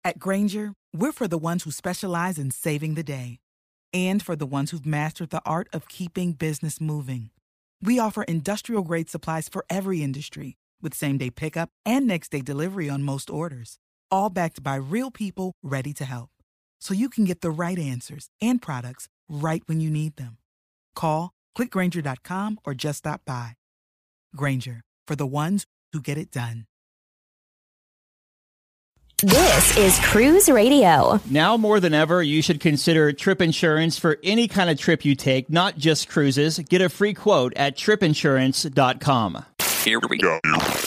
At Granger, we're for the ones who specialize in saving the day and for the ones who've mastered the art of keeping business moving. We offer industrial-grade supplies for every industry with same-day pickup and next-day delivery on most orders, all backed by real people ready to help. So you can get the right answers and products right when you need them. Call, clickgranger.com, or just stop by. Granger, for the ones who get it done. This is Cruise Radio. Now more than ever, you should consider trip insurance for any kind of trip you take, not just cruises. Get a free quote at tripinsurance.com. Here we go.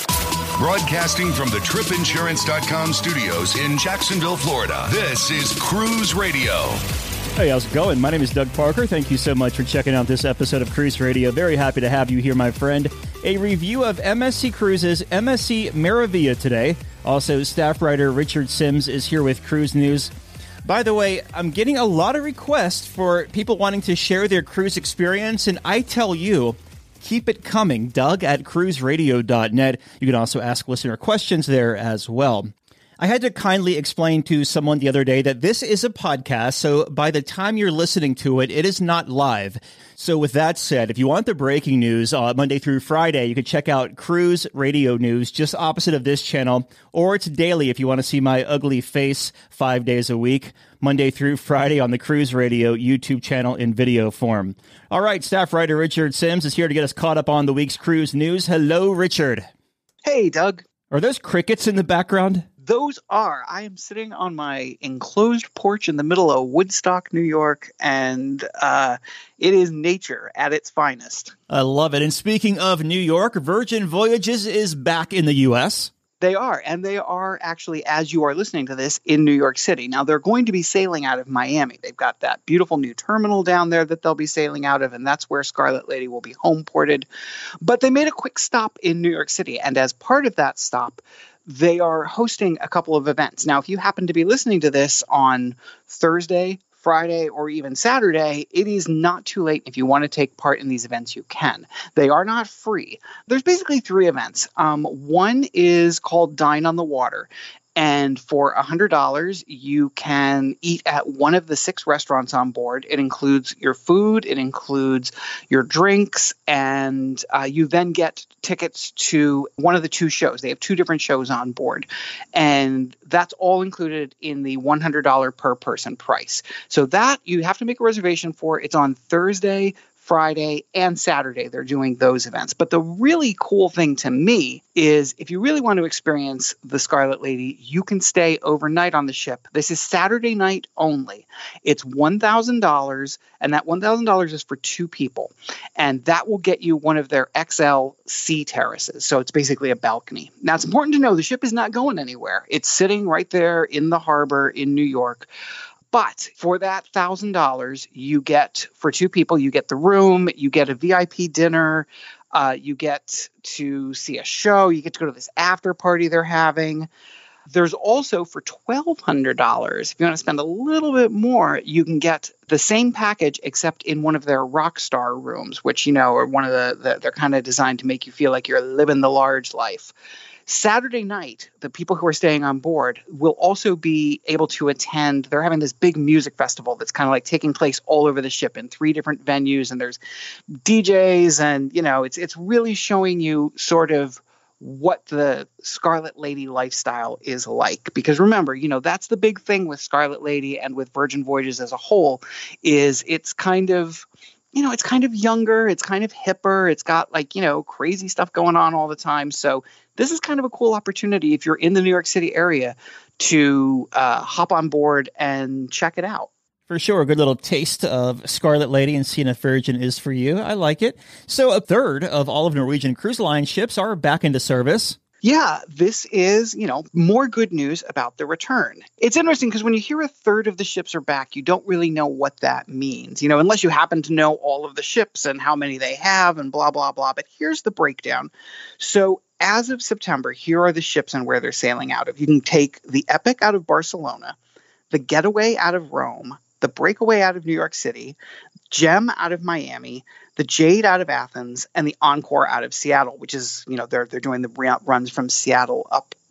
Broadcasting from the tripinsurance.com studios in Jacksonville, Florida. This is Cruise Radio. Hey, how's it going? My name is Doug Parker. Thank you so much for checking out this episode of Cruise Radio. Very happy to have you here, my friend. A review of MSC Cruises' MSC Meraviglia today. Also, staff writer Richard Sims is here with Cruise News. By the way, I'm getting a lot of requests for people wanting to share their cruise experience, and I tell you, keep it coming. Doug at cruiseradio.net. You can also ask listener questions there as well. I had to kindly explain to someone the other day that this is a podcast, so by the time you're listening to it, it is not live. So with that said, if you want the breaking news Monday through Friday, you can check out Cruise Radio News just opposite of this channel, or it's daily if you want to see my ugly face 5 days a week, Monday through Friday on the Cruise Radio YouTube channel in video form. All right, staff writer Richard Sims is here to get us caught up on the week's cruise news. Hello, Richard. Hey, Doug. Are those crickets in the background? Those are. I am sitting on my enclosed porch in the middle of Woodstock, New York, and it is nature at its finest. I love it. And speaking of New York, Virgin Voyages is back in the U.S. They are, and they are actually, as you are listening to this, in New York City. Now, they're going to be sailing out of Miami. They've got that beautiful new terminal down there that they'll be sailing out of, and that's where Scarlet Lady will be home ported. But they made a quick stop in New York City, and as part of that stop, they are hosting a couple of events. Now, if you happen to be listening to this on Thursday, Friday, or even Saturday, it is not too late. If you want to take part in these events, you can. They are not free. There's basically three events. One is called Dine on the Water. And for $100, you can eat at one of the 6 restaurants on board. It includes your food, it includes your drinks, and you then get tickets to one of the 2 shows. They have 2 different shows on board. And that's all included in the $100 per person price. So that you have to make a reservation for. It's on Thursday, Friday, and Saturday. They're doing those events. But the really cool thing to me is if you really want to experience the Scarlet Lady, you can stay overnight on the ship. This is Saturday night only. It's $1,000, and that $1,000 is for 2 people. And that will get you one of their XL sea terraces. So it's basically a balcony. Now, it's important to know the ship is not going anywhere. It's sitting right there in the harbor in New York. But for that $1,000, you get, for 2 people, you get the room, you get a VIP dinner, you get to see a show, you get to go to this after party they're having. There's also, for $1,200, if you want to spend a little bit more, you can get the same package except in one of their rock star rooms, which, you know, are one of they're kind of designed to make you feel like you're living the large life. Saturday night, the people who are staying on board will also be able to attend. They're having this big music festival that's kind of like taking place all over the ship in 3 different venues, and there's DJs, and you know, it's really showing you sort of what the Scarlet Lady lifestyle is like. Because remember, you know, that's the big thing with Scarlet Lady and with Virgin Voyages as a whole, is it's kind of, you know, it's kind of younger, it's kind of hipper, it's got like, you know, crazy stuff going on all the time. So this is kind of a cool opportunity if you're in the New York City area to hop on board and check it out. For sure, a good little taste of Scarlet Lady and seeing if Virgin is for you. I like it. So a third of all of Norwegian Cruise Line ships are back into service. Yeah, this is, you know, more good news about the return. It's interesting because when you hear a third of the ships are back, you don't really know what that means, you know, unless you happen to know all of the ships and how many they have and blah, blah, blah. But here's the breakdown. So as of September, here are the ships and where they're sailing out of. You can take the Epic out of Barcelona, the Getaway out of Rome, the Breakaway out of New York City, Gem out of Miami, the Jade out of Athens, and the Encore out of Seattle, which is, you know, they're doing the runs from Seattle up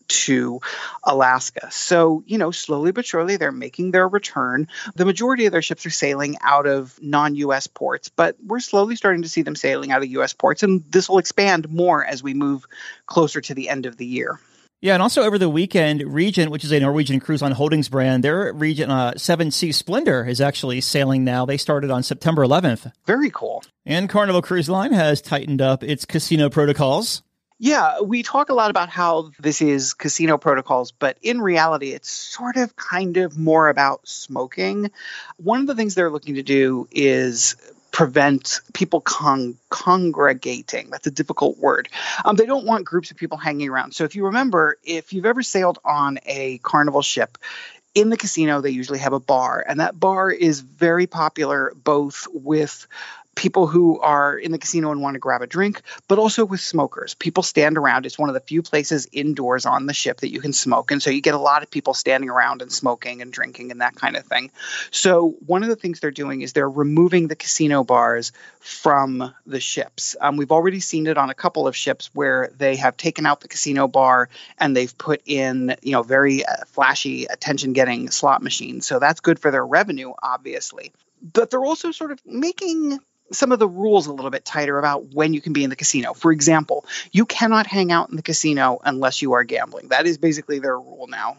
to Alaska. So, slowly but surely they're making their return. The majority of their ships are sailing out of non-U.S. ports, but we're slowly starting to see them sailing out of U.S. ports, and this will expand more as we move closer to the end of the year. Yeah, and also over the weekend, Regent, which is a Norwegian Cruise Line Holdings brand, their Regent 7 Sea Splendor is actually sailing now. They started on September 11th. Very cool. And Carnival Cruise Line has tightened up its casino protocols. Yeah, we talk a lot about how this is casino protocols, but in reality, it's sort of kind of more about smoking. One of the things they're looking to do is prevent people congregating. That's a difficult word. They don't want groups of people hanging around. So if you remember, if you've ever sailed on a Carnival ship, in the casino, they usually have a bar, and that bar is very popular both with people who are in the casino and want to grab a drink, but also with smokers. People stand around. It's one of the few places indoors on the ship that you can smoke. And so you get a lot of people standing around and smoking and drinking and that kind of thing. So one of the things they're doing is they're removing the casino bars from the ships. We've already seen it on a couple of ships where they have taken out the casino bar and they've put in, very flashy, attention-getting slot machines. So that's good for their revenue, obviously. But they're also sort of making some of the rules a little bit tighter about when you can be in the casino. For example, you cannot hang out in the casino unless you are gambling. That is basically their rule now,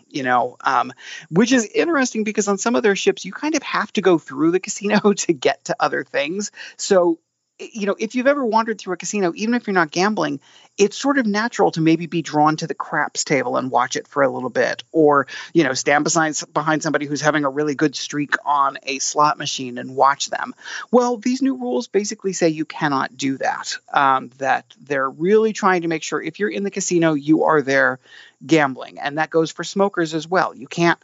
which is interesting because on some of their ships, you kind of have to go through the casino to get to other things. So, if you've ever wandered through a casino, even if you're not gambling, it's sort of natural to maybe be drawn to the craps table and watch it for a little bit, or, stand behind somebody who's having a really good streak on a slot machine and watch them. Well, these new rules basically say you cannot do that, that they're really trying to make sure if you're in the casino, you are there gambling. And that goes for smokers as well. You can't,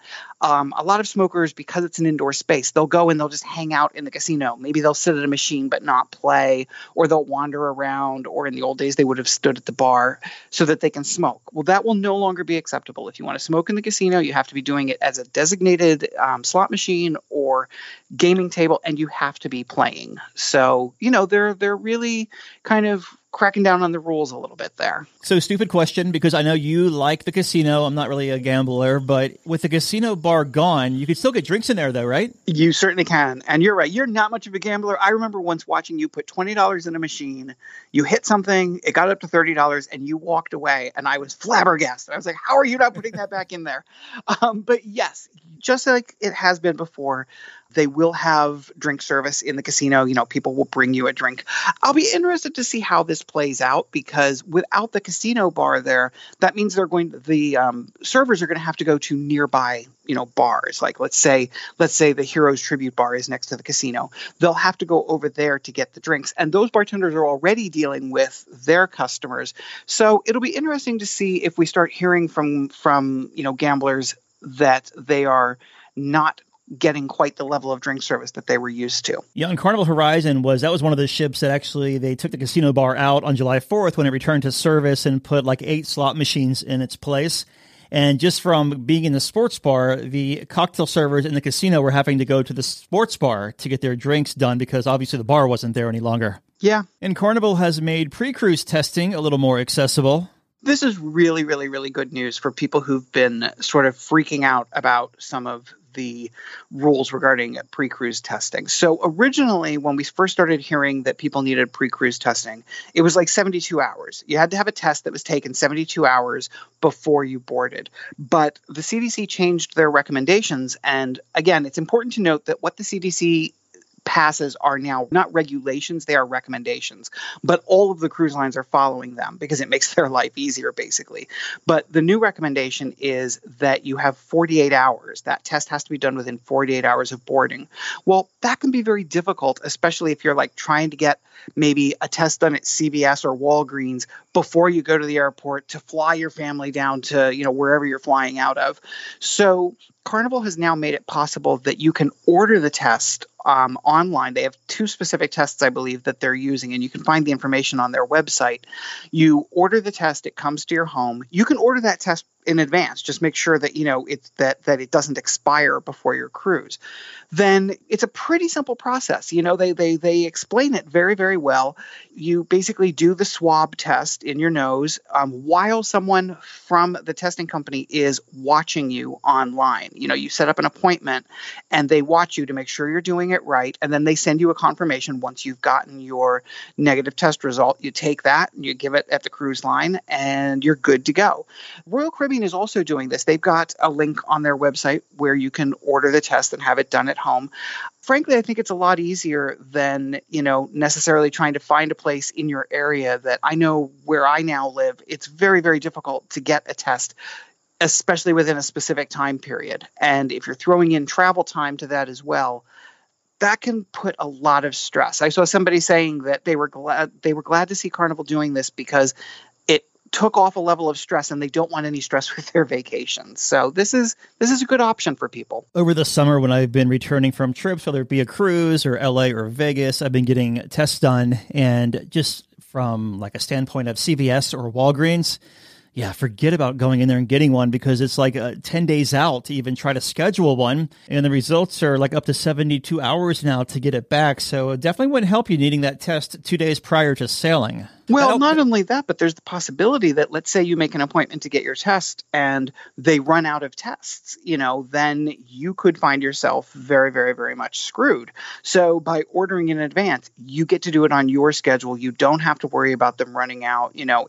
a lot of smokers, because it's an indoor space, they'll go and they'll just hang out in the casino. Maybe they'll sit at a machine but not play, or they'll wander around, or in the old days, they would have stood at the bar so that they can smoke. Well, that will no longer be acceptable. If you want to smoke in the casino, you have to be doing it as a designated slot machine or gaming table, and you have to be playing. So, they're really kind of cracking down on the rules a little bit there. So, stupid question, because I know you like the casino. I'm not really a gambler, but with the casino bar gone, you can still get drinks in there though, right? You certainly can. And you're right. You're not much of a gambler. I remember once watching you put $20 in a machine, you hit something, it got up to $30, and you walked away, and I was flabbergasted. I was like, how are you not putting that back in there? But yes, just like it has been before, they will have drink service in the casino. People will bring you a drink. I'll be interested to see how this plays out, because without the casino bar there, that means the servers are going to have to go to nearby, bars. Like let's say the Heroes Tribute bar is next to the casino. They'll have to go over there to get the drinks. And those bartenders are already dealing with their customers. So it'll be interesting to see if we start hearing from gamblers that they are not getting quite the level of drink service that they were used to. Yeah, and Carnival Horizon was one of the ships that actually they took the casino bar out on July 4th when it returned to service and put like 8 slot machines in its place. And just from being in the sports bar, the cocktail servers in the casino were having to go to the sports bar to get their drinks done because obviously the bar wasn't there any longer. Yeah. And Carnival has made pre-cruise testing a little more accessible. This is really, really, really good news for people who've been sort of freaking out about some of the rules regarding pre-cruise testing. So originally, when we first started hearing that people needed pre-cruise testing, it was like 72 hours. You had to have a test that was taken 72 hours before you boarded. But the CDC changed their recommendations. And again, it's important to note that what the CDC passes are now not regulations, they are recommendations. But all of the cruise lines are following them because it makes their life easier, basically. But the new recommendation is that you have 48 hours. That test has to be done within 48 hours of boarding. Well, that can be very difficult, especially if you're like trying to get maybe a test done at CVS or Walgreens before you go to the airport to fly your family down to, wherever you're flying out of. So Carnival has now made it possible that you can order the test online. They have 2 specific tests, I believe, that they're using, and you can find the information on their website. You order the test, it comes to your home. You can order that test in advance. Just make sure that, it's that it doesn't expire before your cruise. Then it's a pretty simple process. They explain it very, very well. You basically do the swab test in your nose while someone from the testing company is watching you online. You set up an appointment and they watch you to make sure you're doing it right. And then they send you a confirmation once you've gotten your negative test result. You take that and you give it at the cruise line and you're good to go. Royal Caribbean is also doing this. They've got a link on their website where you can order the test and have it done at home. Frankly, I think it's a lot easier than, necessarily trying to find a place in your area. That I know where I now live, it's very, very difficult to get a test, especially within a specific time period. And if you're throwing in travel time to that as well, that can put a lot of stress. I saw somebody saying that they were glad to see Carnival doing this because it took off a level of stress and they don't want any stress with their vacations. So this is a good option for people. Over the summer when I've been returning from trips, whether it be a cruise or LA or Vegas, I've been getting tests done. And just from like a standpoint of CVS or Walgreens, yeah, forget about going in there and getting one because it's like 10 days out to even try to schedule one. And the results are like up to 72 hours now to get it back. So it definitely wouldn't help you needing that test 2 days prior to sailing. Well, not only that, but there's the possibility that let's say you make an appointment to get your test and they run out of tests, then you could find yourself very, very, very much screwed. So by ordering in advance, you get to do it on your schedule. You don't have to worry about them running out.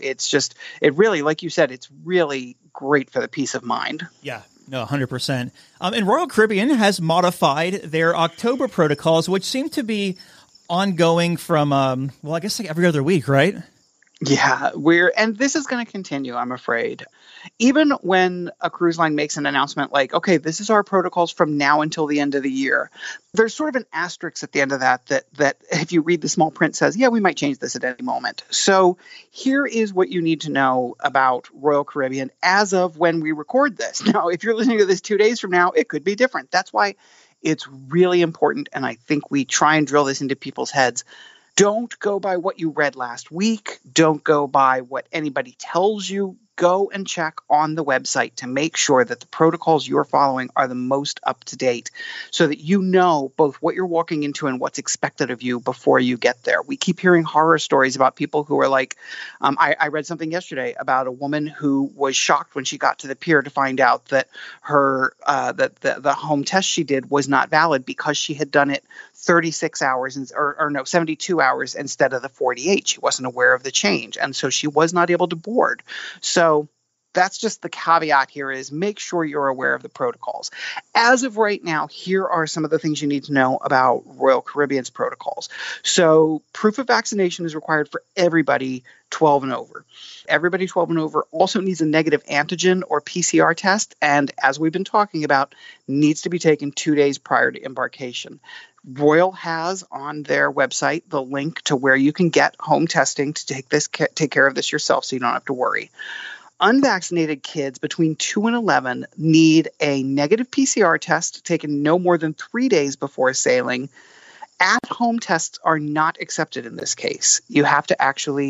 It really, like you said, it's really great for the peace of mind. Yeah. No, 100%. And Royal Caribbean has modified their October protocols, which seem to be ongoing from, I guess like every other week, right? Yeah, and this is going to continue, I'm afraid. Even when a cruise line makes an announcement like, okay, this is our protocols from now until the end of the year, there's sort of an asterisk at the end of that if you read the small print says, yeah, we might change this at any moment. So here is what you need to know about Royal Caribbean as of when we record this. Now, if you're listening to this 2 days from now, it could be different. That's why it's really important, and I think we try and drill this into people's heads. Don't go by what you read last week. Don't go by what anybody tells you. Go and check on the website to make sure that the protocols you're following are the most up to date so that you know both what you're walking into and what's expected of you before you get there. We keep hearing horror stories about people who are like, I read something yesterday about a woman who was shocked when she got to the pier to find out that her the home test she did was not valid because she had done it 36 hours 72 hours instead of the 48. She wasn't aware of the change. And so she was not able to board. So that's just the caveat here is make sure you're aware of the protocols. As of right now, here are some of the things you need to know about Royal Caribbean's protocols. So proof of vaccination is required for everybody 12 and over. Everybody 12 and over also needs a negative antigen or PCR test. And as we've been talking about, needs to be taken 2 days prior to embarkation. Royal has on their website the link to where you can get home testing to take care of this yourself so you don't have to worry. Unvaccinated kids between 2 and 11 need a negative PCR test taken no more than 3 days before sailing. At-home tests are not accepted in this case. You have to actually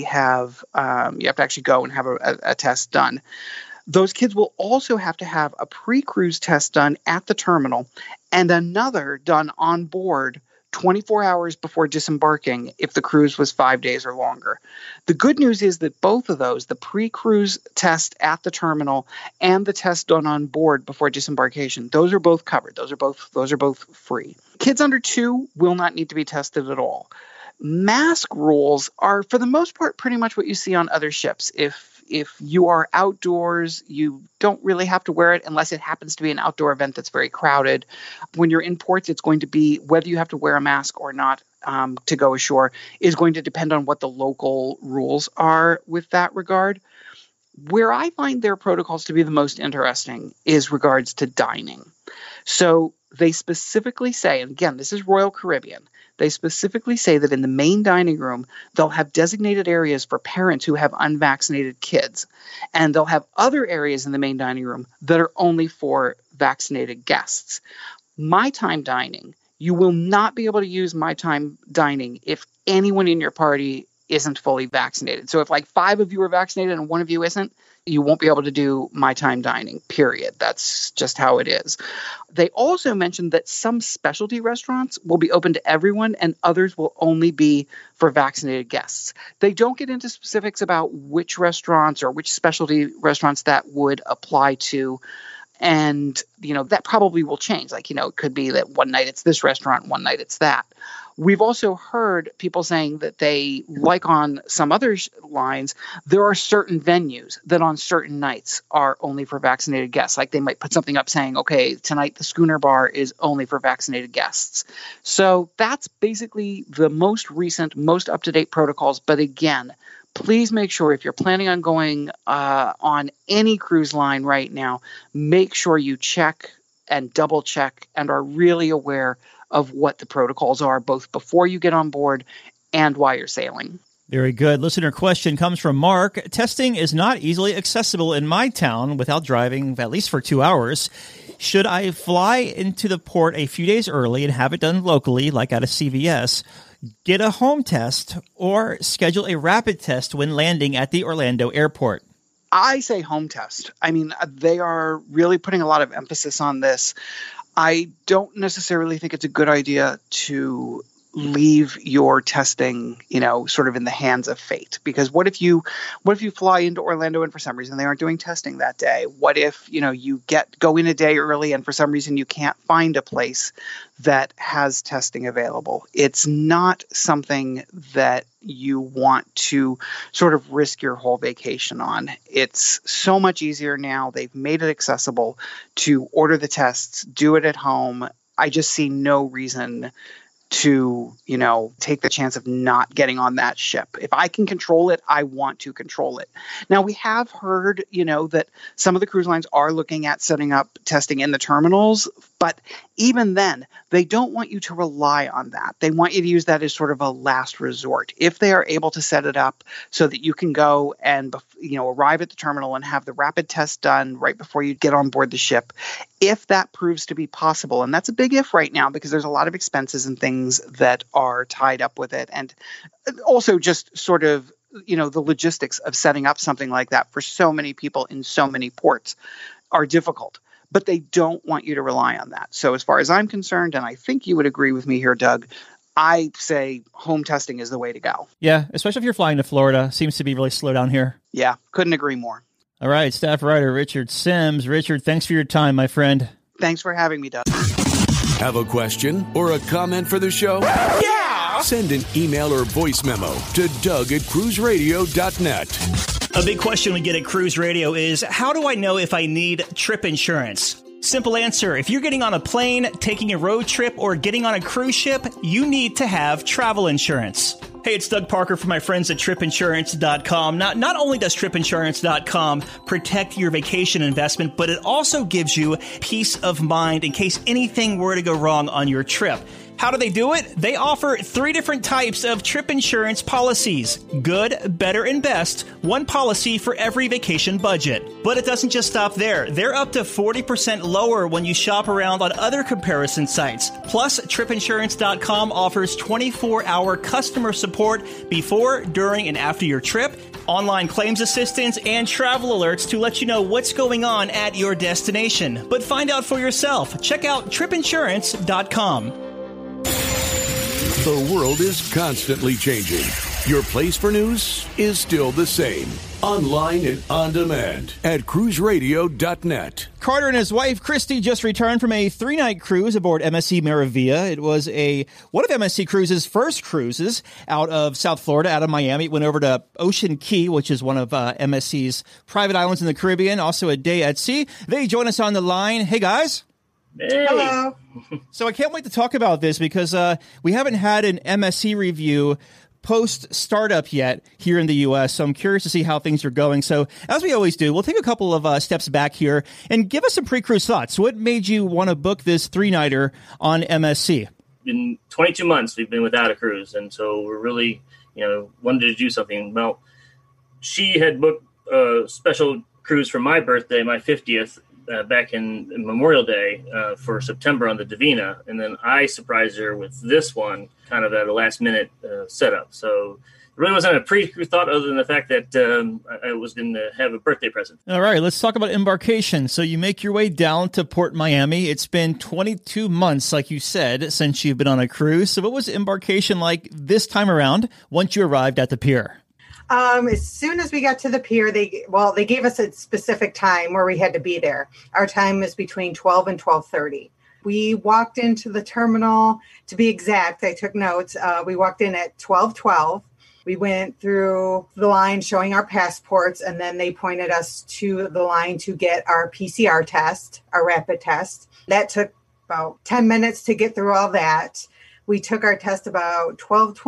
go and have a test done. Those kids will also have to have a pre-cruise test done at the terminal and another done on board 24 hours before disembarking if the cruise was 5 days or longer. The good news is that both of those, the pre-cruise test at the terminal and the test done on board before disembarkation, those are both covered. Those are both free. Kids under 2 will not need to be tested at all. Mask rules are, for the most part, pretty much what you see on other ships. If you are outdoors, you don't really have to wear it unless it happens to be an outdoor event that's very crowded. When you're in ports, it's going to be whether you have to wear a mask or not to go ashore is going to depend on what the local rules are with that regard. Where I find their protocols to be the most interesting is regards to dining. So they specifically say, and again, this is Royal Caribbean, they specifically say that in the main dining room, they'll have designated areas for parents who have unvaccinated kids. And they'll have other areas in the main dining room that are only for vaccinated guests. My time dining, you will not be able to use my time dining if anyone in your party isn't fully vaccinated. So if like 5 of you are vaccinated and 1 of you isn't, you won't be able to do My Time dining, period. That's just how it is. They also mentioned that some specialty restaurants will be open to everyone and others will only be for vaccinated guests. They don't get into specifics about which restaurants or which specialty restaurants that would apply to. And, that probably will change. Like, it could be that one night it's this restaurant, one night it's that. We've also heard people saying that they, like on some other lines, there are certain venues that on certain nights are only for vaccinated guests. Like they might put something up saying, okay, tonight the Schooner Bar is only for vaccinated guests. So that's basically the most recent, most up-to-date protocols. But again, please make sure if you're planning on going on any cruise line right now, make sure you check and double check and are really aware of what the protocols are, both before you get on board and while you're sailing. Very good. Listener question comes from Mark. Testing is not easily accessible in my town without driving at least for 2 hours. Should I fly into the port a few days early and have it done locally, like at a CVS, get a home test, or schedule a rapid test when landing at the Orlando airport? I say home test. I mean, they are really putting a lot of emphasis on this. I don't necessarily think it's a good idea to leave your testing, sort of in the hands of fate. Because what if you fly into Orlando and for some reason they aren't doing testing that day? What if, you go in a day early and for some reason you can't find a place that has testing available? It's not something that you want to sort of risk your whole vacation on. It's so much easier now. They've made it accessible to order the tests, do it at home. I just see no reason to, take the chance of not getting on that ship. If I can control it, I want to control it. Now, we have heard, that some of the cruise lines are looking at setting up testing in the terminals, but even then, they don't want you to rely on that. They want you to use that as sort of a last resort. If they are able to set it up so that you can go and, arrive at the terminal and have the rapid test done right before you get on board the ship, if that proves to be possible, and that's a big if right now because there's a lot of expenses and things that are tied up with it. And also just sort of, the logistics of setting up something like that for so many people in so many ports are difficult. But they don't want you to rely on that. So as far as I'm concerned, and I think you would agree with me here, Doug, I say home testing is the way to go. Yeah, especially if you're flying to Florida. Seems to be really slow down here. Yeah, couldn't agree more. All right, staff writer Richard Sims. Richard, thanks for your time, my friend. Thanks for having me, Doug. Have a question or a comment for the show? Yeah! Send an email or voice memo to doug@cruiseradio.net. A big question we get at Cruise Radio is, how do I know if I need trip insurance? Simple answer. If you're getting on a plane, taking a road trip, or getting on a cruise ship, you need to have travel insurance. Hey, it's Doug Parker from my friends at tripinsurance.com. Not only does tripinsurance.com protect your vacation investment, but it also gives you peace of mind in case anything were to go wrong on your trip. How do they do it? They offer 3 different types of trip insurance policies. Good, better, and best. One policy for every vacation budget. But it doesn't just stop there. They're up to 40% lower when you shop around on other comparison sites. Plus, tripinsurance.com offers 24-hour customer support before, during, and after your trip, online claims assistance, and travel alerts to let you know what's going on at your destination. But find out for yourself. Check out tripinsurance.com. The world is constantly changing. Your place for news is still the same. Online and on demand at cruiseradio.net. Carter and his wife, Christy, just returned from a 3-night cruise aboard MSC Meravia. It was one of MSC Cruises' first cruises out of South Florida, out of Miami. It went over to Ocean Key, which is one of MSC's private islands in the Caribbean, also a day at sea. They join us on the line. Hey, guys. Hey. Hello. So I can't wait to talk about this because we haven't had an MSC review post-startup yet here in the U.S., so I'm curious to see how things are going. So as we always do, we'll take a couple of steps back here and give us some pre-cruise thoughts. What made you want to book this 3-nighter on MSC? In 22 months, we've been without a cruise, and so we're really, wanted to do something. Well, she had booked a special cruise for my birthday, my 50th, back in Memorial Day for September on the Divina. And then I surprised her with this one kind of at a last minute setup. So really wasn't a pre-cruise thought other than the fact that I was going to have a birthday present. All right, let's talk about embarkation. So you make your way down to Port Miami. It's been 22 months, like you said, since you've been on a cruise. So what was embarkation like this time around once you arrived at the pier? As soon as we got to the pier, they gave us a specific time where we had to be there. Our time is between 12 and 12:30. We walked into the terminal. To be exact, I took notes. We walked in at 12:12. We went through the line showing our passports, and then they pointed us to the line to get our PCR test, our rapid test. That took about 10 minutes to get through all that. We took our test about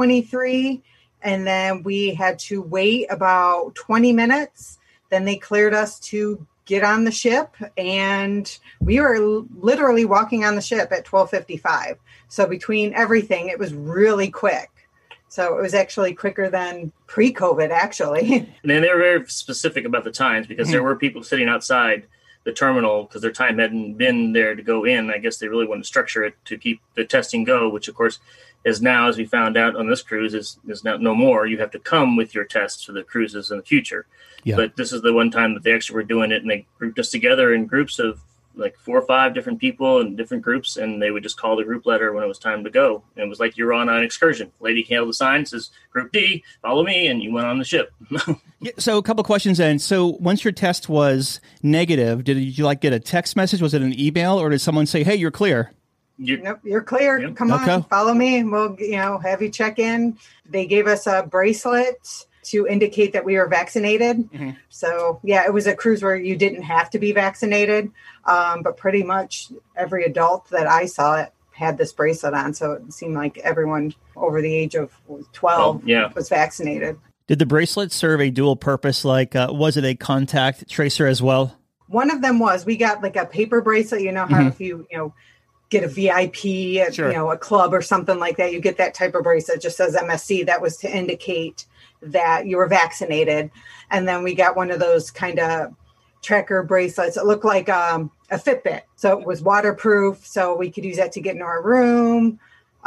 12:23. And then we had to wait about 20 minutes. Then they cleared us to get on the ship. And we were literally walking on the ship at 12:55. So between everything, it was really quick. So it was actually quicker than pre-COVID, actually. And then they were very specific about the times because there were people sitting outside the terminal because their time hadn't been there to go in. I guess they really wanted to structure it to keep the testing go, which, of course, is now, as we found out on this cruise, is now no more. You have to come with your tests for the cruises in the future. Yeah. But this is the one time that they actually were doing it, and they grouped us together in groups of like 4 or 5 different people in different groups, and they would just call the group letter when it was time to go. And it was like you were on an excursion. Lady held the sign, says, Group D, follow me, and you went on the ship. Yeah, so a couple of questions then. So once your test was negative, did you get a text message? Was it an email, or did someone say, hey, you're clear? Nope, you're clear. Yep. Come on, follow me. We'll, have you check in. They gave us a bracelet to indicate that we were vaccinated. Mm-hmm. So, yeah, it was a cruise where you didn't have to be vaccinated. But pretty much every adult that I saw had this bracelet on. So it seemed like everyone over the age of 12 was vaccinated. Did the bracelet serve a dual purpose? Was it a contact tracer as well? One of them was. We got like a paper bracelet. You know how if you get a VIP at a club or something like that, you get that type of bracelet. It just says MSC. That was to indicate that you were vaccinated. And then we got one of those kind of tracker bracelets. It looked like a Fitbit. So it was waterproof. So we could use that to get into our room.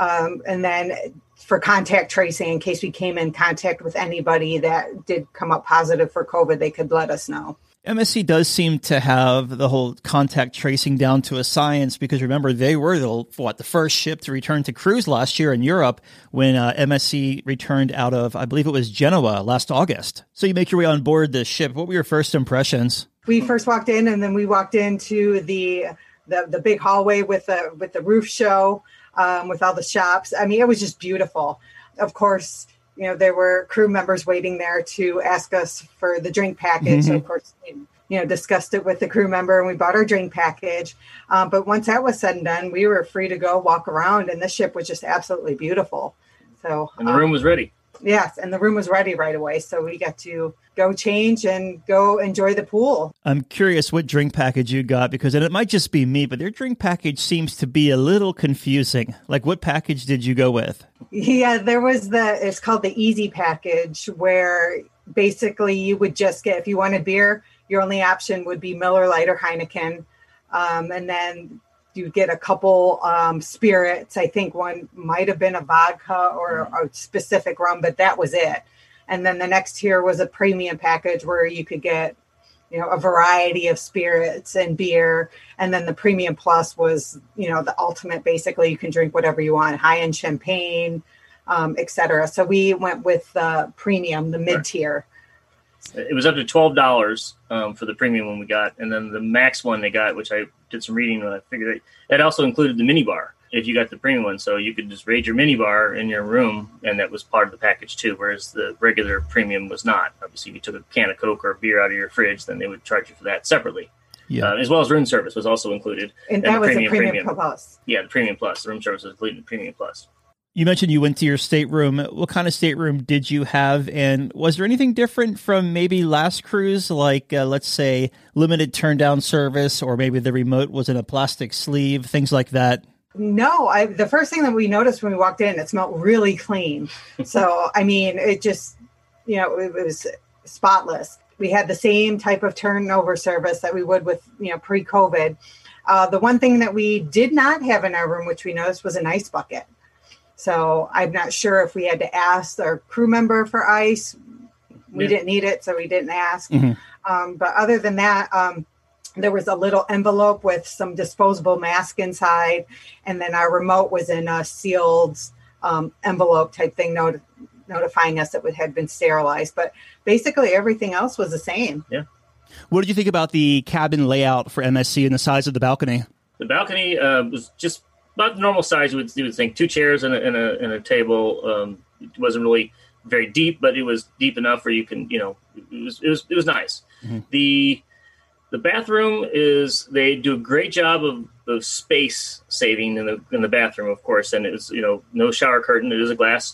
And then for contact tracing, in case we came in contact with anybody that did come up positive for COVID, they could let us know. MSC does seem to have the whole contact tracing down to a science because remember, they were the first ship to return to cruise last year in Europe when MSC returned out of, I believe it was Genoa last August. So you make your way on board the ship. What were your first impressions? We first walked in, and then we walked into the big hallway with the roof show with all the shops. I mean, it was just beautiful. Of course, there were crew members waiting there to ask us for the drink package. Mm-hmm. So, of course, discussed it with the crew member, and we bought our drink package. But once that was said and done, we were free to go walk around, and the ship was just absolutely beautiful. So, and the room was ready. Yes, and the room was ready right away. So we got to go change and go enjoy the pool. I'm curious what drink package you got, because and it might just be me, but their drink package seems to be a little confusing. Like, what package did you go with? Yeah, there was it's called the Easy package, where basically you would just get, if you wanted beer, your only option would be Miller Lite or Heineken. And then you get a couple spirits. I think one might have been a vodka or a specific rum, but that was it. And then the next tier was a premium package where you could get, a variety of spirits and beer. And then the premium plus was, the ultimate. Basically, you can drink whatever you want, high-end champagne, et cetera. So we went with the premium, the mid-tier. It was up to $12 for the premium one we got. And then the max one they got, which I did some reading when I figured that also included the mini bar if you got the premium one. So you could just raid your mini bar in your room, and that was part of the package too, whereas the regular premium was not. Obviously, if you took a can of Coke or a beer out of your fridge, then they would charge you for that separately. Yeah. As well as room service was also included. And that was the premium plus. Yeah, the premium plus. The room service was included in the premium plus. You mentioned you went to your stateroom. What kind of stateroom did you have? And was there anything different from maybe last cruise, like, let's say, limited turn-down service, or maybe the remote was in a plastic sleeve, things like that? No, the first thing that we noticed when we walked in, it smelled really clean. So, I mean, it just, it was spotless. We had the same type of turnover service that we would with, pre-COVID. The one thing that we did not have in our room, which we noticed, was an ice bucket. So I'm not sure if we had to ask our crew member for ice. We didn't need it, so we didn't ask. But other than that, there was a little envelope with some disposable mask inside. And then our remote was in a sealed envelope type thing, notifying us that it had been sterilized. But basically everything else was the same. Yeah. What did you think about the cabin layout for MSC and the size of the balcony? The balcony was just about the normal size. You would think 2 chairs and a table. It wasn't really very deep, but it was deep enough where you can, it was nice. The bathroom they do a great job of space saving in the bathroom, of course, and it's no shower curtain. It is a glass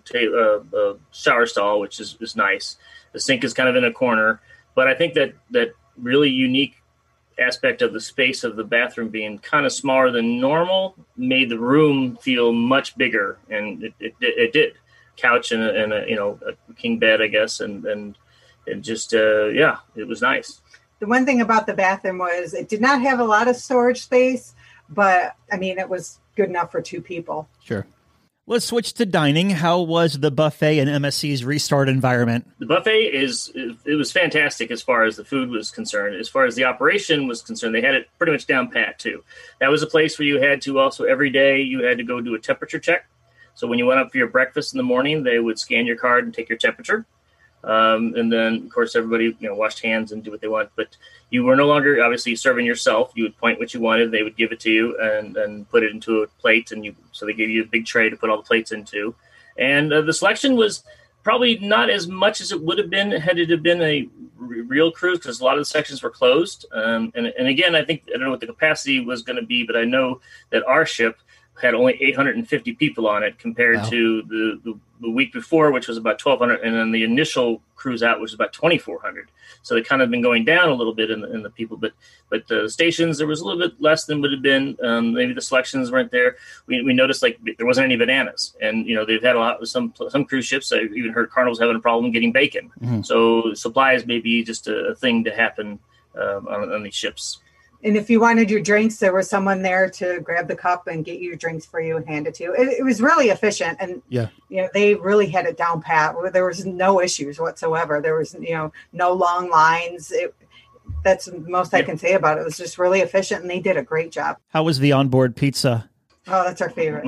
shower stall, which is nice. The sink is kind of in a corner, but I think that really unique aspect of the space of the bathroom being kind of smaller than normal made the room feel much bigger, and it did. Couch and a king bed, I guess, and just it was nice. The one thing about the bathroom was it did not have a lot of storage space, but I mean it was good enough for 2 people. Sure. Let's switch to dining. How was the buffet in MSC's Restart environment? The buffet it was fantastic as far as the food was concerned. As far as the operation was concerned, they had it pretty much down pat too. That was a place where you had to also every day you had to go do a temperature check. So when you went up for your breakfast in the morning, they would scan your card and take your temperature. And then, of course, everybody washed hands and do what they want. But you were no longer obviously serving yourself. You would point what you wanted. They would give it to you and put it into a plate. So they gave you a big tray to put all the plates into. And the selection was probably not as much as it would have been had it have been a real cruise, because a lot of the sections were closed. And again, I don't know what the capacity was going to be, but I know that our ship had only 850 people on it compared to the week before, which was about 1,200, and then the initial cruise out, which was about 2,400. So they kind of been going down a little bit in the people, but the stations, there was a little bit less than would have been. Maybe the selections weren't there. We noticed like there wasn't any bananas, and they've had a lot with some cruise ships. I even heard Carnival's having a problem getting bacon. So supplies may be just a thing to happen on these ships. And if you wanted your drinks, there was someone there to grab the cup and get your drinks for you and hand it to you. It was really efficient. And, they really had it down pat. There was no issues whatsoever. There was, no long lines. That's the most I can say about it. It was just really efficient, and they did a great job. How was the onboard pizza? Oh, that's our favorite.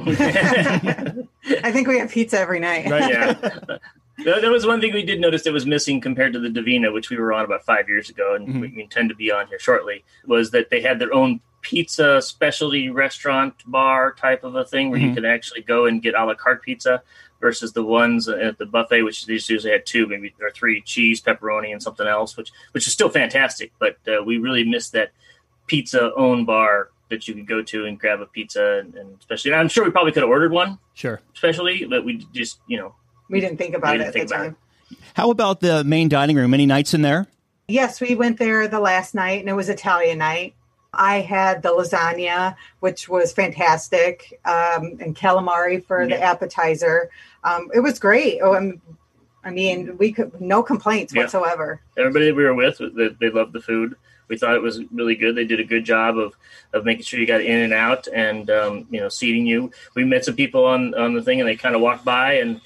I think we have pizza every night. Right, yeah. That was one thing we did notice that was missing compared to the Divina, which we were on about 5 years ago, and we intend to be on here shortly, was that they had their own pizza specialty restaurant bar type of a thing where you could actually go and get a la carte pizza versus the ones at the buffet, which they usually had 2, maybe or 3 cheese, pepperoni, and something else, which is still fantastic. But we really missed that pizza owned bar that you could go to and grab a pizza, and especially, and I'm sure we probably could have ordered one, especially, but we just, we didn't think about it at the time. How about the main dining room? Any nights in there? Yes, we went there the last night, and it was Italian night. I had the lasagna, which was fantastic, and calamari for the appetizer. It was great. I mean, we could no complaints whatsoever. Everybody that we were with, they loved the food. We thought it was really good. They did a good job of making sure you got in and out, and seating you. We met some people on the thing, and they kind of walked by, and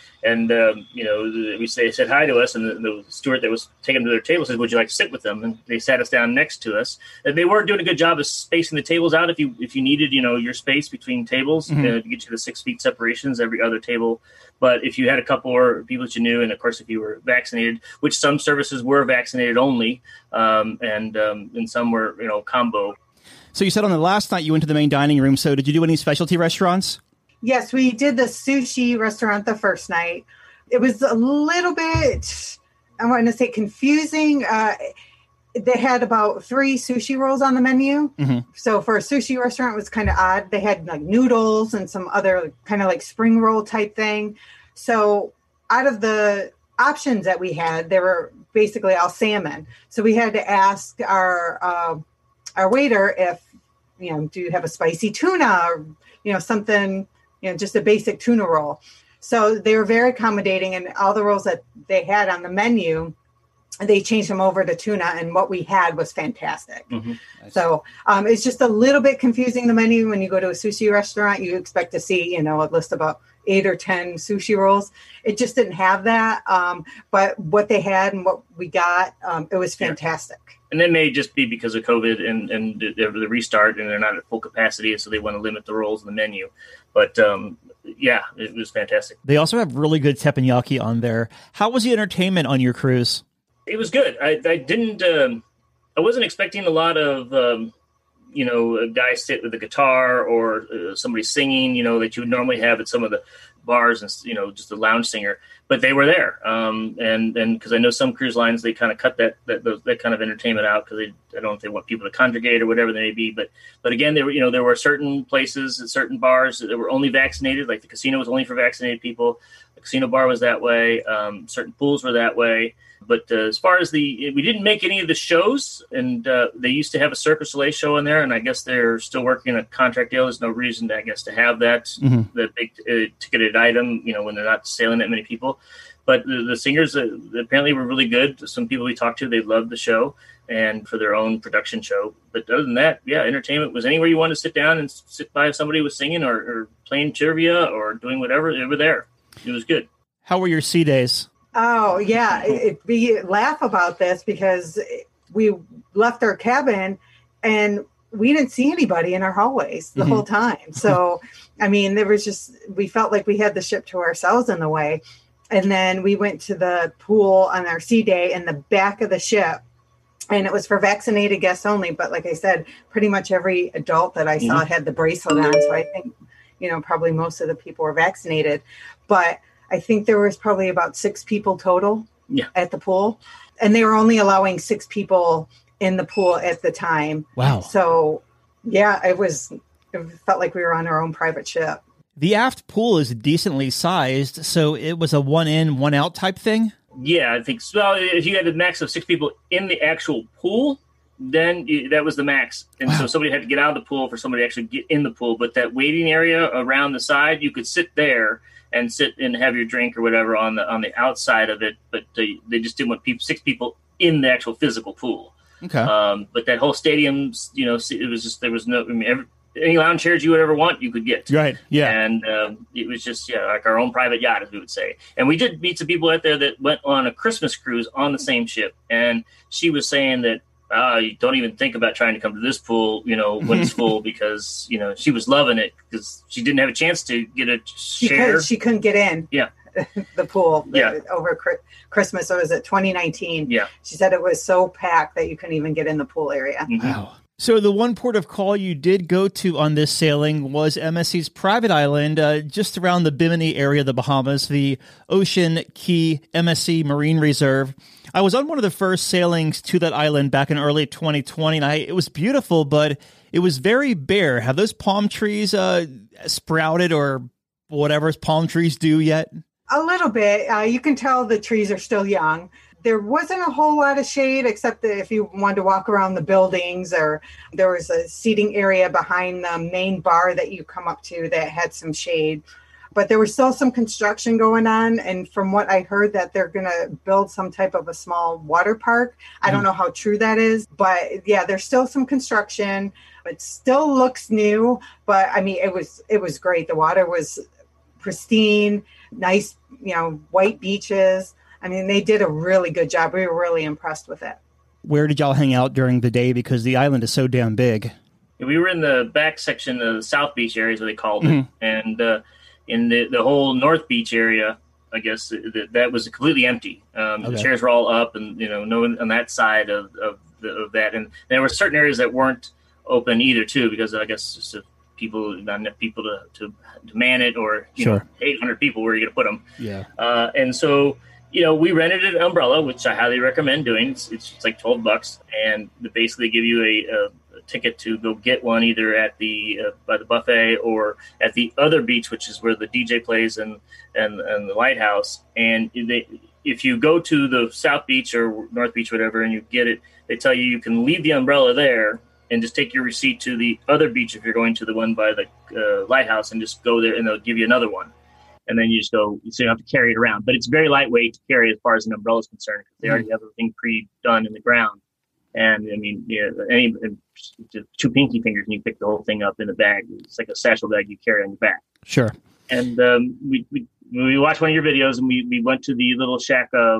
they said hi to us, and the steward that was taking them to their table said, "Would you like to sit with them?" And they sat us down next to us. And they weren't doing a good job of spacing the tables out. If you needed your space between tables to get you the 6 feet separations every other table. But if you had a couple or people that you knew, and of course if you were vaccinated, which some services were vaccinated only, and some were combo. So you said on the last night you went to the main dining room. So did you do any specialty restaurants? Yes, we did the sushi restaurant the first night. It was a little bit, I want to say, confusing. They had about 3 sushi rolls on the menu. So for a sushi restaurant, it was kind of odd. They had like noodles and some other kind of like spring roll type thing. So out of the options that we had, they were basically all salmon. So we had to ask our waiter if, do you have a spicy tuna or, something, just a basic tuna roll. So they were very accommodating, and all the rolls that they had on the menu they changed them over to tuna, and what we had was fantastic. Mm-hmm. So it's just a little bit confusing, the menu. When you go to a sushi restaurant, you expect to see, a list of about 8 or 10 sushi rolls. It just didn't have that. But what they had and what we got, it was fantastic. And that may just be because of COVID and the restart, and they're not at full capacity, so they want to limit the rolls in the menu. But it was fantastic. They also have really good teppanyaki on there. How was the entertainment on your cruise? It was good. I didn't. I wasn't expecting a lot of a guy sit with a guitar or somebody singing. That you would normally have at some of the bars and just a lounge singer. But they were there, and because I know some cruise lines, they kind of cut that kind of entertainment out because I don't know if they want people to congregate or whatever they may be. But again, there were certain places and certain bars that were only vaccinated, like the casino was only for vaccinated people. The casino bar was that way. Certain pools were that way. But as far as we didn't make any of the shows, and they used to have a Cirque du Soleil show in there, and I guess they're still working a contract deal. There's no reason, to have that, the big ticketed item, when they're not sailing that many people. But the singers apparently were really good. Some people we talked to, they loved the show and for their own production show. But other than that, entertainment was anywhere you wanted to sit down and sit by if somebody was singing or playing trivia or doing whatever, they were there. It was good. How were your sea days? Oh, yeah. We laugh about this because we left our cabin and we didn't see anybody in our hallways the whole time. So, there was we felt like we had the ship to ourselves in a way. And then we went to the pool on our sea day in the back of the ship. And it was for vaccinated guests only. But like I said, pretty much every adult that I saw had the bracelet on. So I think, probably most of the people were vaccinated. But I think there was probably about 6 people total at the pool. And they were only allowing 6 people in the pool at the time. Wow. So, it felt like we were on our own private ship. The aft pool is decently sized, so it was a one in, one out type thing? Yeah, I think so. Well, if you had a max of 6 people in the actual pool, then that was the max. And so somebody had to get out of the pool for somebody to actually get in the pool. But that waiting area around the side, you could sit there and sit and have your drink or whatever on the outside of it. But they just didn't want 6 people in the actual physical pool. Okay. But that whole stadium, it was just, there was no, any lounge chairs you would ever want, you could get. Right. Yeah. And it was just, like our own private yacht, as we would say. And we did meet some people out there that went on a Christmas cruise on the same ship. And she was saying that, you don't even think about trying to come to this pool, when it's full, because, she was loving it because she didn't have a chance to get a share. She couldn't get in. Yeah. The pool over Christmas. Or was it 2019? Yeah. She said it was so packed that you couldn't even get in the pool area. Wow. So the one port of call you did go to on this sailing was MSC's private island, just around the Bimini area of the Bahamas, the Ocean Key MSC Marine Reserve. I was on one of the first sailings to that island back in early 2020, and it was beautiful, but it was very bare. Have those palm trees sprouted or whatever palm trees do yet? A little bit. You can tell the trees are still young. There wasn't a whole lot of shade, except that if you wanted to walk around the buildings, or there was a seating area behind the main bar that you come up to that had some shade. But there was still some construction going on. And from what I heard, that they're going to build some type of a small water park. I don't know how true that is. But there's still some construction. It still looks new. But it was great. The water was pristine, nice, white beaches. They did a really good job. We were really impressed with it. Where did y'all hang out during the day? Because the island is so damn big. We were in the back section of the South Beach area, is what they called it. And in the whole North Beach area, I guess that was completely empty. The chairs were all up, and no one on that side of that. And there were certain areas that weren't open either, too, because I guess just not enough people to man it, or 800 people, where are you going to put them? Yeah. And so, we rented an umbrella, which I highly recommend doing. It's like $12, and they basically give you a ticket to go get one, either at the by the buffet or at the other beach, which is where the DJ plays and the lighthouse. And if you go to the South Beach or North Beach, whatever, and you get it, they tell you can leave the umbrella there and just take your receipt to the other beach if you're going to the one by the lighthouse, and just go there, and they'll give you another one. and then you just go, so you don't have to carry it around. But it's very lightweight to carry as far as an umbrella is concerned, because they already have everything pre-done in the ground. And I mean, two pinky fingers and you pick the whole thing up in the bag. It's like a satchel bag you carry on your back. Sure. And we watched one of your videos, and we went to the little shack of,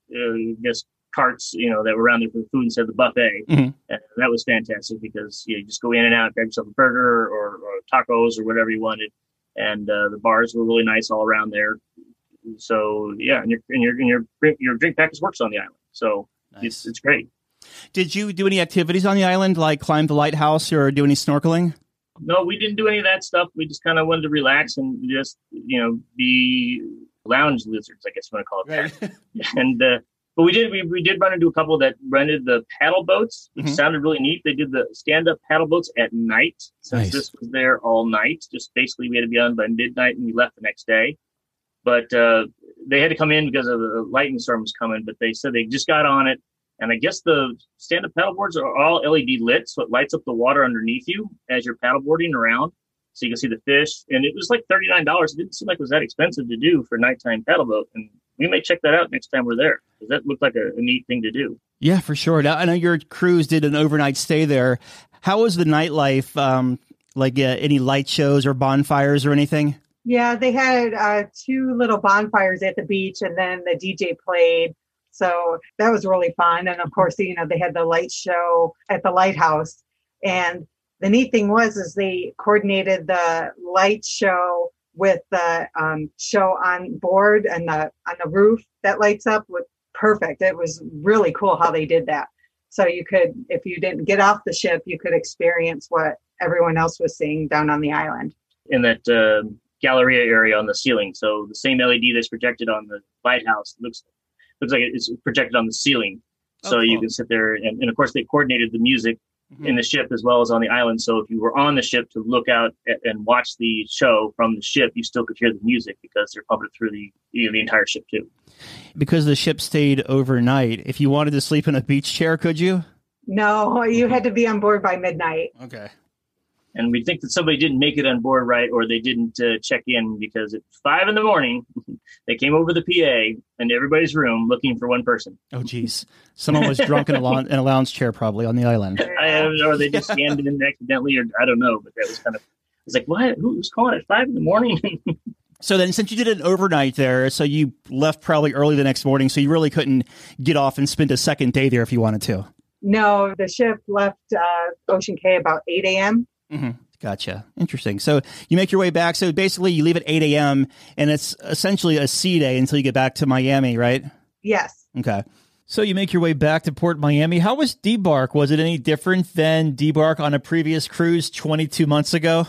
carts, that were around there for the food instead of the buffet. Mm-hmm. And that was fantastic, because you just go in and out, grab yourself a burger or tacos or whatever you wanted. And the bars were really nice all around there. So yeah, and your drink package works on the island. So nice. It's great. Did you do any activities on the island, like climb the lighthouse or do any snorkeling? No, we didn't do any of that stuff. We just kind of wanted to relax and just, be lounge lizards, I guess you want to call it that. Right. And but we did run into a couple that rented the paddle boats, which sounded really neat. They did the stand-up paddle boats at night, since this was there all night. Just basically we had to be on by midnight, and we left the next day. But they had to come in because of the lightning storm was coming, but they said they just got on it. And I guess the stand-up paddleboards are all LED lit, so it lights up the water underneath you as you're paddleboarding around, so you can see the fish. And it was like $39. It didn't seem like it was that expensive to do for a nighttime paddle boat. And we may check that out next time we're there, because that looked like a neat thing to do. Yeah, for sure. Now, I know your cruise did an overnight stay there. How was the nightlife? Any light shows or bonfires or anything? Yeah, they had 2 little bonfires at the beach, and then the DJ played. So that was really fun. And of course, they had the light show at the lighthouse. And the neat thing is they coordinated the light show with the show on board and on the roof that lights up. With perfect. It was really cool how they did that. So you could, if you didn't get off the ship, you could experience what everyone else was seeing down on the island. In that Galleria area on the ceiling. So the same LED that's projected on the lighthouse looks like it's projected on the ceiling. So cool. You can sit there, and of course they coordinated the music in the ship as well as on the island. So if you were on the ship to look out and watch the show from the ship, you still could hear the music, because they're pumping it through the entire ship too. Because the ship stayed overnight, if you wanted to sleep in a beach chair, could you? No, you had to be on board by midnight. Okay. And we think that somebody didn't make it on board right, or they didn't check in, because at 5 a.m, they came over the PA into everybody's room looking for one person. Oh, geez. Someone was drunk in a lounge chair probably on the island. Or they just scanned it in accidentally, or I don't know. But that was kind of, it's like, what? Who's calling at 5 a.m? So then, since you did an overnight there, so you left probably early the next morning, so you really couldn't get off and spend a second day there if you wanted to. No, the ship left Ocean Cay about 8 a.m. Mm-hmm. Gotcha. Interesting. So you make your way back. So basically you leave at 8 a.m. and it's essentially a sea day until you get back to Miami, right? Yes. Okay. So you make your way back to Port Miami. How was debark? Was it any different than debark on a previous cruise 22 months ago?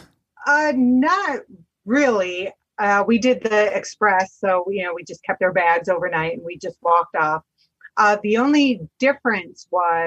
Not really. We did the express. So, we just kept our bags overnight and we just walked off. The only difference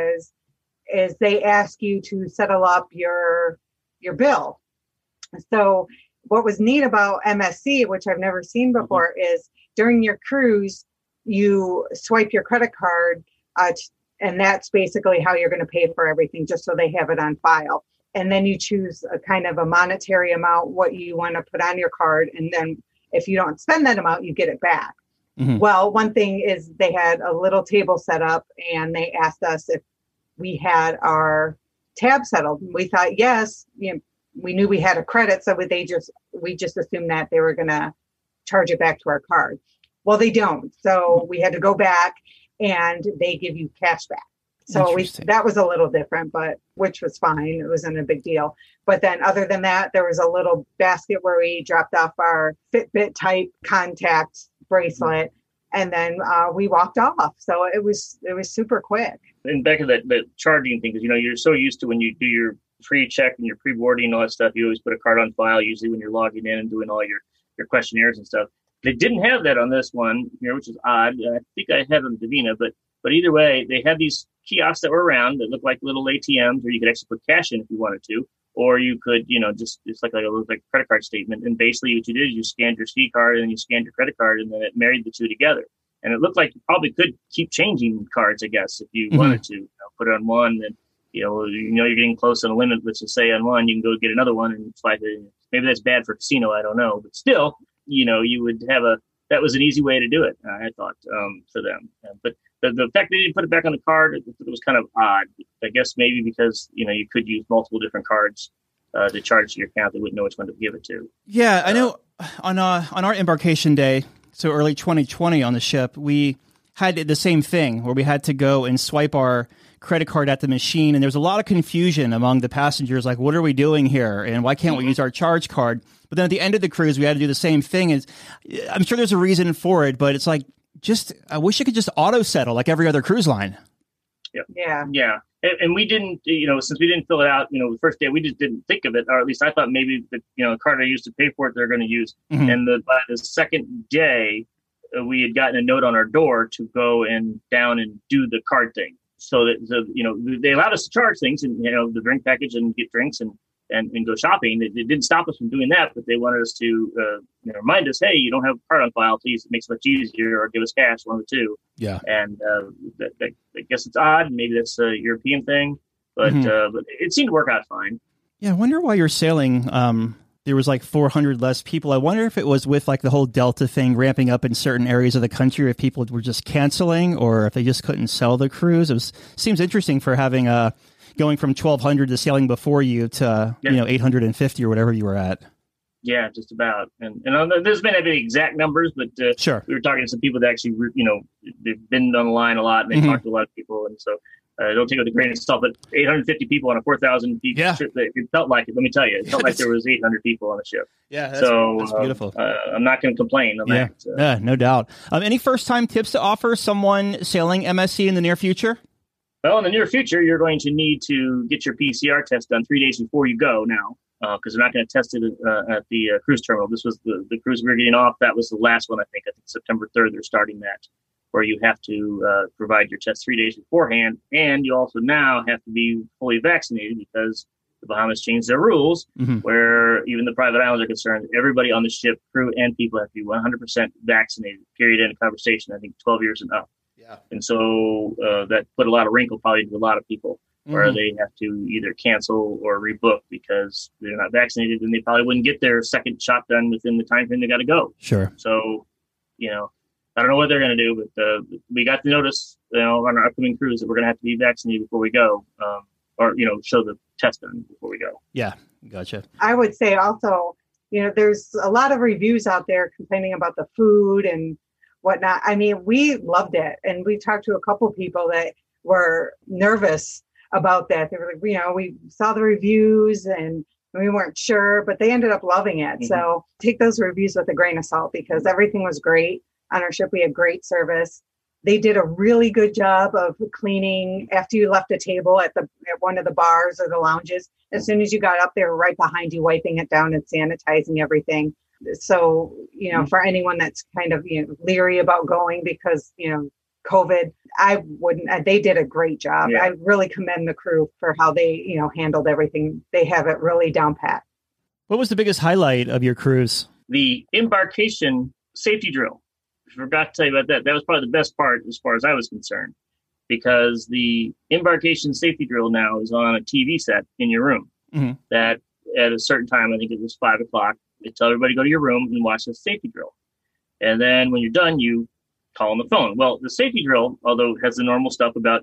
is they ask you to settle up your bill. So what was neat about MSC, which I've never seen before, is during your cruise, you swipe your credit card, and that's basically how you're going to pay for everything, just so they have it on file. And then you choose a kind of a monetary amount, what you want to put on your card. And then if you don't spend that amount, you get it back. Mm-hmm. Well, one thing is they had a little table set up, and they asked us if we had our tab settled. We thought yes. We knew we had a credit, so we just assumed that they were going to charge it back to our card. Well, they don't. So we had to go back, and they give you cash back. So that was a little different, but which was fine. It wasn't a big deal. But then other than that, there was a little basket where we dropped off our Fitbit type contact bracelet, and then we walked off. So it was super quick. And back to that charging thing, because you're so used to when you do your pre-check and your pre-boarding and all that stuff, you always put a card on file, usually when you're logging in and doing all your questionnaires and stuff. They didn't have that on this one, which is odd. I think I had on Divina, but either way, they had these kiosks that were around that looked like little ATMs where you could actually put cash in if you wanted to, or you could, it's like a credit card statement. And basically what you did is you scanned your ski card and you scanned your credit card, and then it married the two together. And it looked like you probably could keep changing cards, I guess, if you wanted to. Put it on one, and you're getting close to the limit. Let's just say on one, you can go get another one, and it's like maybe that's bad for casino. I don't know, but still, you would have that was an easy way to do it, I thought, for them. But the fact they didn't put it back on the card, it was kind of odd. I guess maybe because, you could use multiple different cards to charge to your account. They wouldn't know which one to give it to. Yeah, I know on our embarkation day, so early 2020 on the ship, we had the same thing where we had to go and swipe our credit card at the machine. And there was a lot of confusion among the passengers, like, what are we doing here? And why can't we use our charge card? But then at the end of the cruise, we had to do the same thing. I'm sure there's a reason for it, but it's like, I wish it could just auto settle like every other cruise line. Yeah. And we didn't, since we didn't fill it out, the first day, we just didn't think of it, or at least I thought maybe the card I used to pay for it, they're going to use. Mm-hmm. And by the second day, we had gotten a note on our door to go and down and do the card thing. So that, they allowed us to charge things and, the drink package and get drinks and go shopping. It didn't stop us from doing that, but they wanted us to remind us, hey, you don't have a card on file, please. It makes it much easier, or give us cash, one of the two. Yeah. And I guess it's odd. Maybe that's a European thing, but it seemed to work out fine. Yeah, I wonder why you're sailing. There was like 400 less people. I wonder if it was with like the whole Delta thing ramping up in certain areas of the country, if people were just canceling or if they just couldn't sell the cruise. Seems interesting for having going from 1,200 to sailing before you to 850 or whatever you were at. Yeah, just about. And this may not be exact numbers, but sure. We were talking to some people that actually, they've been on the line a lot and they talked to a lot of people. And so don't take it with a grain of salt, but 850 people on a 4,000 people trip, it felt like it. Let me tell you, it felt like there was 800 people on the ship. Yeah, that's beautiful. I'm not going to complain on that. Yeah, no doubt. Any first-time tips to offer someone sailing MSC in the near future? Well, in the near future, you're going to need to get your PCR test done 3 days before you go now, because they're not going to test it at the cruise terminal. This was the cruise we were getting off. That was the last one, I think September 3rd, they're starting that, where you have to provide your test 3 days beforehand. And you also now have to be fully vaccinated because the Bahamas changed their rules, where even the private islands are concerned. Everybody on the ship, crew and people, have to be 100% vaccinated, period, end of conversation. I think 12 years and up. Yeah. And so that put a lot of wrinkle probably to a lot of people, where they have to either cancel or rebook because they're not vaccinated, and they probably wouldn't get their second shot done within the time frame they got to go. Sure. So, I don't know what they're going to do, but we got the notice, on our upcoming cruise that we're going to have to be vaccinated before we go, or show the test done before we go. Yeah, gotcha. I would say also, there's a lot of reviews out there complaining about the food and whatnot. I mean, we loved it, and we talked to a couple people that were nervous about that. They were like, we saw the reviews and we weren't sure, but they ended up loving it. Mm-hmm. So take those reviews with a grain of salt, because everything was great on our ship. We had great service. They did a really good job of cleaning after you left a table at one of the bars or the lounges. As soon as you got up, they were right behind you, wiping it down and sanitizing everything. So, for anyone that's kind of, leery about going because, COVID, I wouldn't, they did a great job. Yeah. I really commend the crew for how they, handled everything. They have it really down pat. What was the biggest highlight of your cruise? The embarkation safety drill. I forgot to tell you about that. That was probably the best part as far as I was concerned, because the embarkation safety drill now is on a TV set in your room that at a certain time, I think it was 5:00, they tell everybody to go to your room and watch the safety drill. And then when you're done, you call on the phone. Well, the safety drill, although it has the normal stuff about,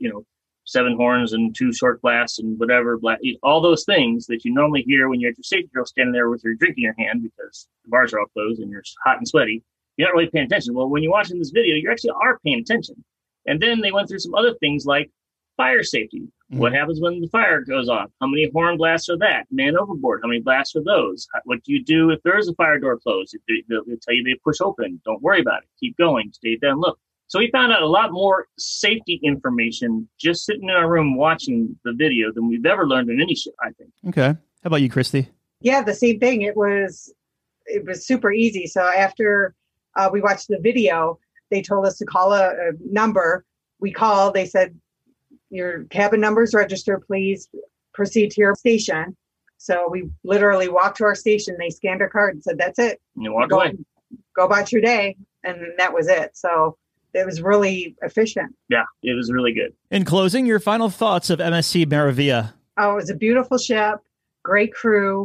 7 horns and 2 short blasts and whatever, all those things that you normally hear when you're at your safety drill standing there with your drink in your hand because the bars are all closed and you're hot and sweaty, you're not really paying attention. Well, when you're watching this video, you actually are paying attention. And then they went through some other things like fire safety. What happens when the fire goes off? How many horn blasts are that? Man overboard, how many blasts are those? What do you do if there is a fire door closed? They'll tell you they push open. Don't worry about it. Keep going. Stay down. Look. So we found out a lot more safety information just sitting in our room watching the video than we've ever learned in any ship, I think. Okay. How about you, Christy? Yeah, the same thing. It was super easy. So after we watched the video, they told us to call a number. We called. They said, your cabin number is registered. Please proceed to your station. So we literally walked to our station. They scanned our card and said, that's it. And you walked away. Go about your day. And that was it. So it was really efficient. Yeah, it was really good. In closing, your final thoughts of MSC Meravia. Oh, it was a beautiful ship. Great crew.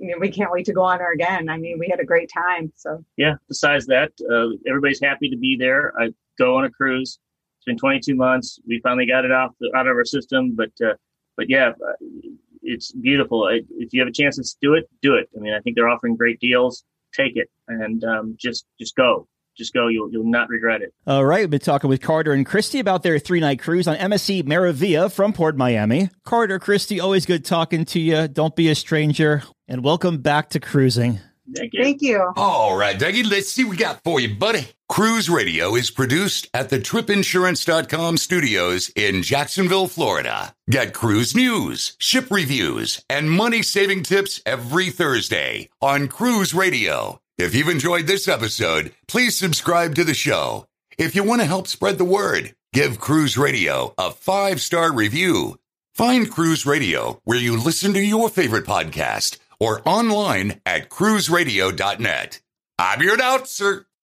we can't wait to go on her again. I mean, we had a great time. So yeah, besides that, everybody's happy to be there. I go on a cruise. It's been 22 months. We finally got it out of our system, but yeah, it's beautiful. If you have a chance to do it, do it. I mean, I think they're offering great deals. Take it and just go. Just go. You'll not regret it. All right. We've been talking with Carter and Christy about their 3-night cruise on MSC Maravilla from Port Miami. Carter, Christy, always good talking to you. Don't be a stranger. And welcome back to cruising. Thank you. Thank you. All right, Dougie, let's see what we got for you, buddy. Cruise Radio is produced at the TripInsurance.com studios in Jacksonville, Florida. Get cruise news, ship reviews, and money-saving tips every Thursday on Cruise Radio. If you've enjoyed this episode, please subscribe to the show. If you want to help spread the word, give Cruise Radio a 5-star review. Find Cruise Radio where you listen to your favorite podcast or online at cruiseradio.net. I'm your announcer,